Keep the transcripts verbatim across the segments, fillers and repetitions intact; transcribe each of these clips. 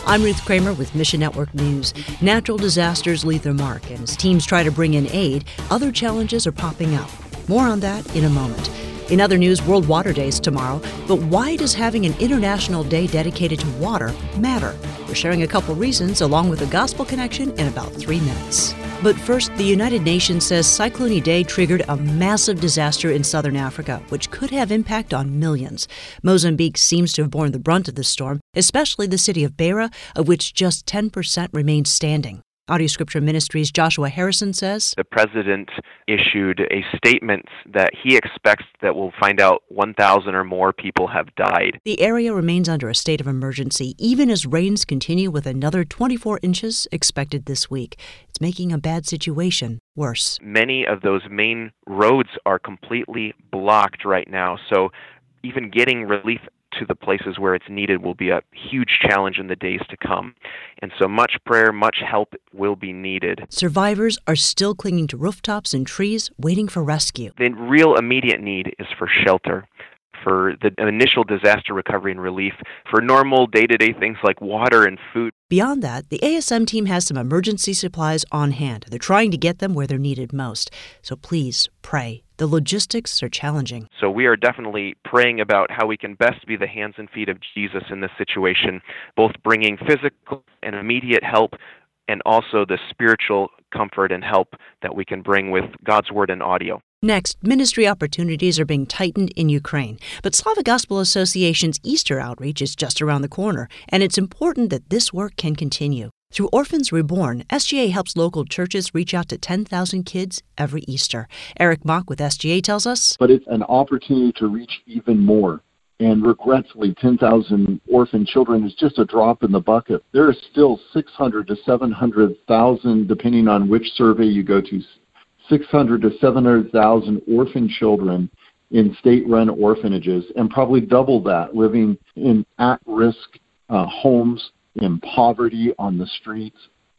I'm Ruth Kramer with Mission Network News. Natural disasters leave their mark, and as teams try to bring in aid, other challenges are popping up. More on that in a moment. In other news, World Water Day is tomorrow, but why does having an international day dedicated to water matter? We're sharing a couple reasons along with a gospel connection in about three minutes. But first, the United Nations says Cyclone Idai triggered a massive disaster in southern Africa, which could have impact on millions. Mozambique seems to have borne the brunt of the storm, especially the city of Beira, of which just ten percent remains standing. Audio Scripture Ministries' Joshua Harrison says, the president issued a statement that he expects that we'll find out one thousand or more people have died. The area remains under a state of emergency, even as rains continue with another twenty-four inches expected this week. It's making a bad situation worse. Many of those main roads are completely blocked right now, so even getting relief to the places where it's needed will be a huge challenge in the days to come. And so much prayer, much help will be needed. Survivors are still clinging to rooftops and trees, waiting for rescue. The real immediate need is for shelter, for the initial disaster recovery and relief, for normal day-to-day things like water and food. Beyond that, the A S M team has some emergency supplies on hand. They're trying to get them where they're needed most. So please pray. The logistics are challenging. So we are definitely praying about how we can best be the hands and feet of Jesus in this situation, both bringing physical and immediate help and also the spiritual comfort and help that we can bring with God's Word and audio. Next, ministry opportunities are being tightened in Ukraine, but Slavic Gospel Association's Easter outreach is just around the corner, and it's important that this work can continue. Through Orphans Reborn, S G A helps local churches reach out to ten thousand kids every Easter. Eric Mock with S G A tells us, but it's an opportunity to reach even more. And regretfully, ten thousand orphan children is just a drop in the bucket. There are still six hundred to seven hundred thousand, depending on which survey you go to, six hundred to seven hundred thousand orphan children in state-run orphanages, and probably double that living in at-risk uh, homes, in poverty, on the streets.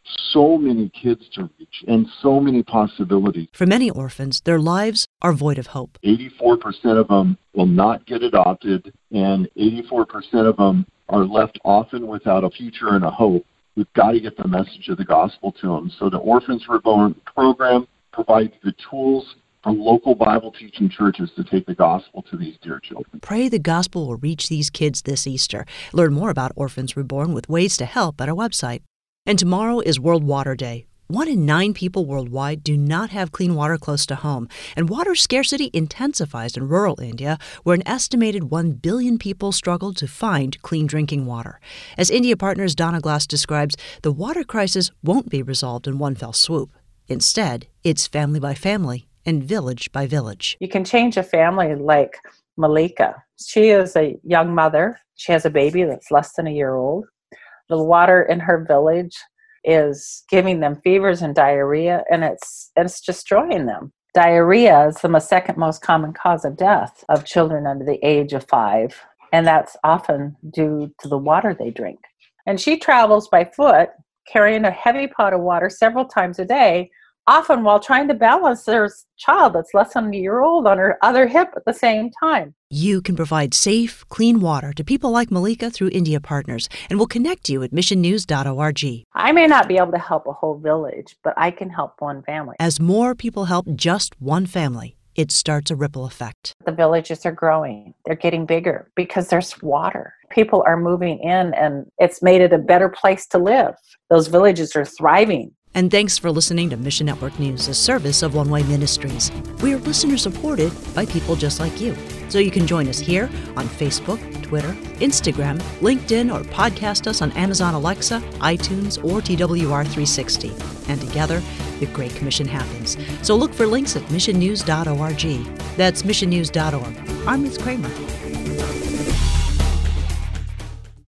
So many kids to reach and so many possibilities. For many orphans, their lives are void of hope. eighty-four percent of them will not get adopted, and eighty-four percent of them are left often without a future and a hope. We've got to get the message of the gospel to them. So the Orphans Reborn program provides the tools for local Bible teaching churches to take the gospel to these dear children. Pray the gospel will reach these kids this Easter. Learn more about Orphans Reborn with ways to help at our website. And tomorrow is World Water Day. One in nine people worldwide do not have clean water close to home, and water scarcity intensifies in rural India, where an estimated one billion people struggle to find clean drinking water. As India Partners Donna Glass describes, the water crisis won't be resolved in one fell swoop. Instead, it's family by family and village by village. You can change a family like Malika. She is a young mother. She has a baby that's less than a year old. The water in her village is giving them fevers and diarrhea, and it's it's destroying them. Diarrhea is the second most common cause of death of children under the age of five, and that's often due to the water they drink. And she travels by foot, carrying a heavy pot of water several times a day, often while trying to balance their child that's less than a year old on her other hip at the same time. You can provide safe, clean water to people like Malika through India Partners, and we'll connect you at mission news dot org. I may not be able to help a whole village, but I can help one family. As more people help just one family, it starts a ripple effect. The villages are growing. They're getting bigger because there's water. People are moving in, and it's made it a better place to live. Those villages are thriving. And thanks for listening to Mission Network News, a service of One Way Ministries. We are listener-supported by people just like you. So you can join us here on Facebook, Twitter, Instagram, LinkedIn, or podcast us on Amazon Alexa, iTunes, or T W R three sixty. And together, the Great Commission happens. So look for links at mission news dot org. That's mission news dot org. I'm Ruth Kramer.